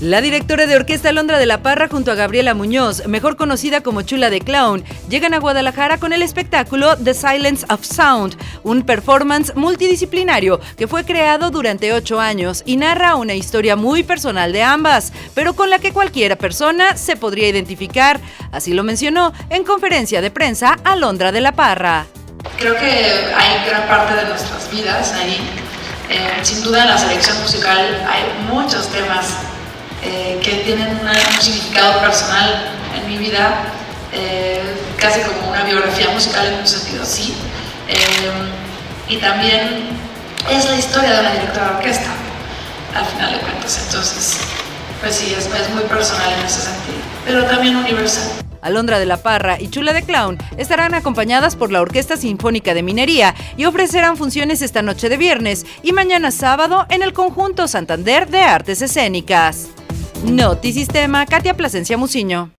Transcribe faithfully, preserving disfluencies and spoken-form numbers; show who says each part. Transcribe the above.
Speaker 1: La directora de orquesta Alondra de la Parra junto a Gabriela Muñoz, mejor conocida como Chula de Clown, llegan a Guadalajara con el espectáculo The Silence of Sound, un performance multidisciplinario que fue creado durante ocho años y narra una historia muy personal de ambas, pero con la que cualquier persona se podría identificar. Así lo mencionó en conferencia de prensa Alondra de la Parra.
Speaker 2: Creo que hay gran parte de nuestras vidas ahí. Eh, sin duda en la selección musical hay muchos temas eh, que tienen una, un significado personal en mi vida, eh, casi como una biografía musical en un sentido así. Eh, y también es la historia de una directora de orquesta, al final de cuentas. Entonces, pues sí, es, es muy personal en ese sentido, pero también universal.
Speaker 1: Alondra de la Parra y Chula de Clown estarán acompañadas por la Orquesta Sinfónica de Minería y ofrecerán funciones esta noche de viernes y mañana sábado en el Conjunto Santander de Artes Escénicas. Notisistema, Katia Plasencia Muciño.